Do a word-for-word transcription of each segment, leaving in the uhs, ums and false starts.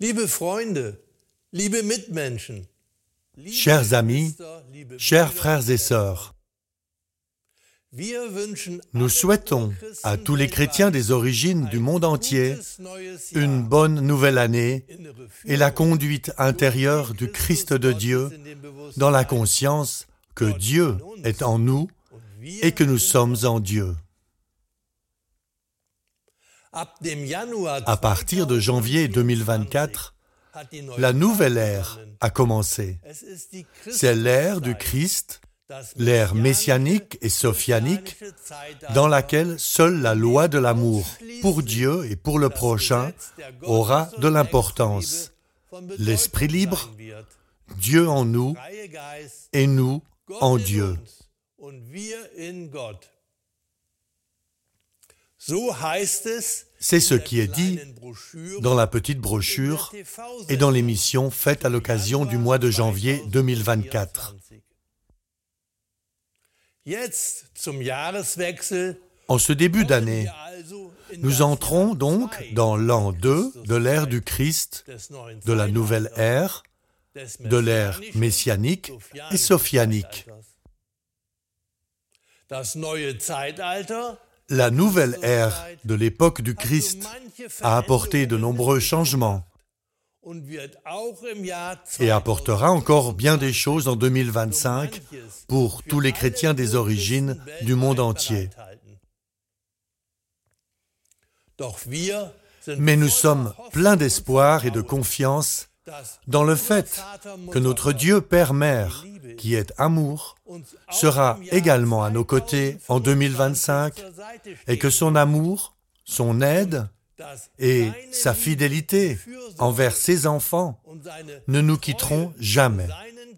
Liebe Freunde, liebe Mitmenschen, Chers amis, chers frères et sœurs, nous souhaitons à tous les chrétiens des origines du monde entier une bonne nouvelle année et la conduite intérieure du Christ de Dieu dans la conscience que Dieu est en nous et que nous sommes en Dieu. À partir de janvier deux mille vingt-quatre, la nouvelle ère a commencé. C'est l'ère du Christ, l'ère messianique et sophianique, dans laquelle seule la loi de l'amour pour Dieu et pour le prochain aura de l'importance. L'esprit libre, Dieu en nous et nous en Dieu. C'est ce qui est dit dans la petite brochure et dans l'émission faite à l'occasion du mois de janvier deux mille vingt-quatre. En ce début d'année, nous entrons donc dans l'an deux de l'ère du Christ, de la nouvelle ère, de l'ère messianique et sophianique. La nouvelle ère de l'époque du Christ a apporté de nombreux changements et apportera encore bien des choses en deux mille vingt-cinq pour tous les chrétiens des origines du monde entier. Mais nous sommes pleins d'espoir et de confiance dans le fait que notre Dieu Père-Mère, qui est amour, sera également à nos côtés en deux mille vingt-cinq et que son amour, son aide et sa fidélité envers ses enfants ne nous quitteront jamais.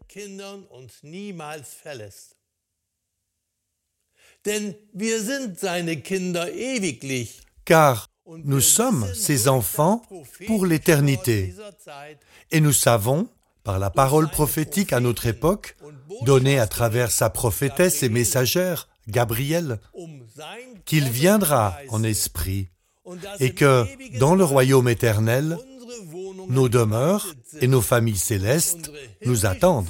Car nous sommes ses enfants pour l'éternité et nous savons, par la parole prophétique à notre époque, donnée à travers sa prophétesse et messagère, Gabriel, qu'il viendra en esprit et que, dans le royaume éternel, nos demeures et nos familles célestes nous attendent.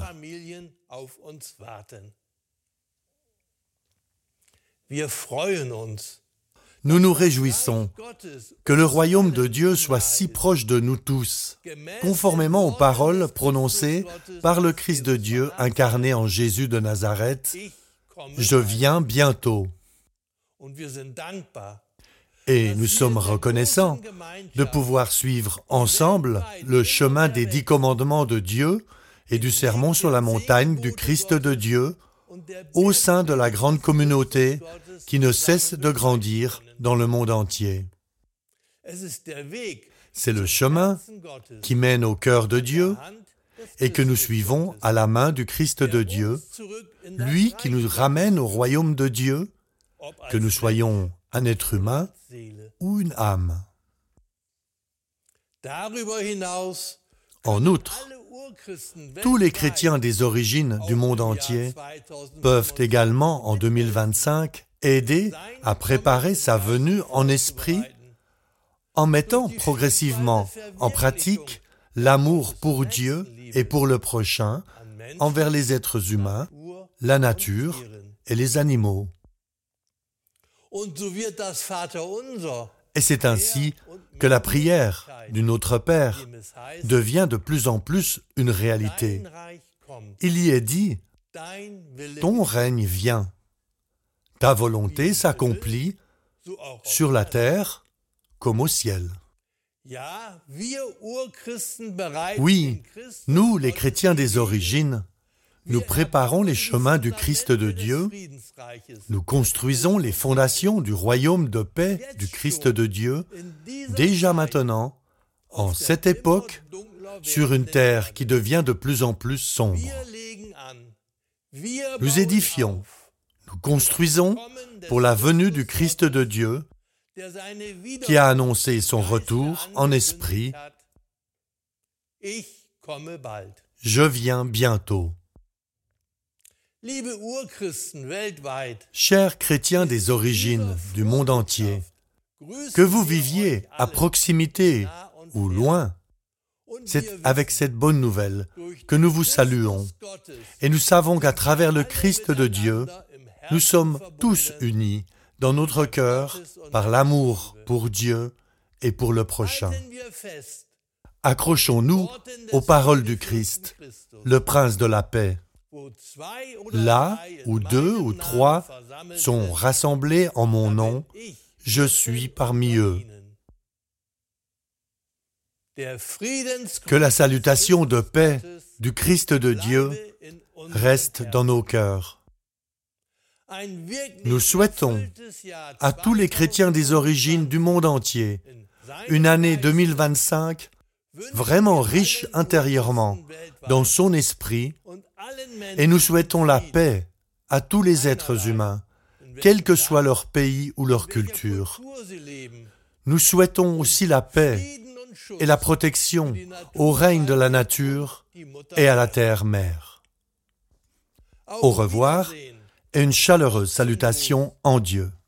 Nous nous réjouissons que le royaume de Dieu soit si proche de nous tous, conformément aux paroles prononcées par le Christ de Dieu incarné en Jésus de Nazareth, « Je viens bientôt ». Et nous sommes reconnaissants de pouvoir suivre ensemble le chemin des dix commandements de Dieu et du sermon sur la montagne du Christ de Dieu au sein de la grande communauté qui ne cesse de grandir dans le monde entier. C'est le chemin qui mène au cœur de Dieu et que nous suivons à la main du Christ de Dieu, lui qui nous ramène au royaume de Dieu, que nous soyons un être humain ou une âme. En outre, tous les chrétiens des origines du monde entier peuvent également, en deux mille vingt-cinq, aider à préparer sa venue en esprit en mettant progressivement en pratique l'amour pour Dieu et pour le prochain envers les êtres humains, la nature et les animaux. Et c'est ainsi que la prière du Notre Père devient de plus en plus une réalité. Il y est dit « Ton règne vient, ta volonté s'accomplit sur la terre comme au ciel. » Oui, nous, les chrétiens des origines, nous préparons les chemins du Christ de Dieu, nous construisons les fondations du royaume de paix du Christ de Dieu, déjà maintenant, en cette époque, sur une terre qui devient de plus en plus sombre. Nous édifions, nous construisons pour la venue du Christ de Dieu, qui a annoncé son retour en esprit. Je viens bientôt. Chers chrétiens des origines du monde entier, que vous viviez à proximité ou loin, C'est avec cette bonne nouvelle que nous vous saluons. Et nous savons qu'à travers le Christ de Dieu, nous sommes tous unis dans notre cœur par l'amour pour Dieu et pour le prochain. Accrochons-nous aux paroles du Christ, le Prince de la paix. Là où deux ou trois sont rassemblés en mon nom, je suis parmi eux. Que la salutation de paix du Christ de Dieu reste dans nos cœurs. Nous souhaitons à tous les chrétiens des origines du monde entier une année deux mille vingt-cinq vraiment riche intérieurement dans son esprit, et nous souhaitons la paix à tous les êtres humains, quel que soit leur pays ou leur culture. Nous souhaitons aussi la paix et la protection au règne de la nature et à la terre-mère. Au revoir et une chaleureuse salutation en Dieu.